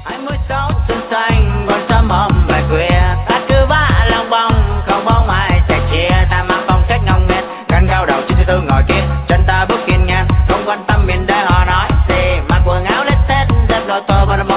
26 xuân xanh còn sớm hôm về khuya, ta cứ vã lòng bông không bóng ai sẻ chia. Ta mang phong cách ngông nghênh gần cao đầu chín thứ tư ngồi kia, chân ta bước hiên ngang không quan tâm miền đây họ nói gì. Mặc quần áo lết tết dép lô tô và